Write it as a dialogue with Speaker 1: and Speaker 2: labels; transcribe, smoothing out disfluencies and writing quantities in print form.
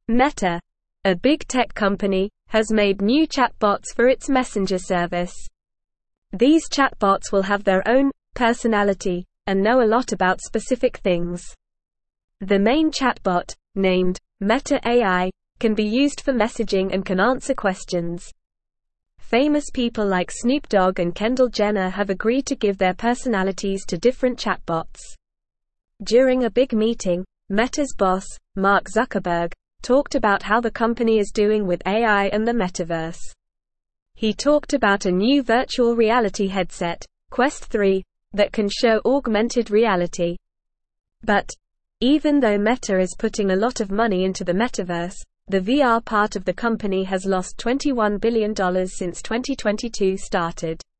Speaker 1: Meta, a big tech company, has made new chatbots for its messenger service. These chatbots will have their own personality and know a lot about specific things. The main chatbot, named Meta AI, can be used for messaging and can answer questions. Famous people like Snoop Dogg and Kendall Jenner have agreed to give their personalities to different chatbots. During a big meeting, Meta's boss, Mark Zuckerberg, talked about how the company is doing with AI and the metaverse. He talked about a new virtual reality headset, Quest 3, that can show augmented reality. But even though Meta is putting a lot of money into the metaverse, the VR part of the company has lost $21 billion since 2022 started.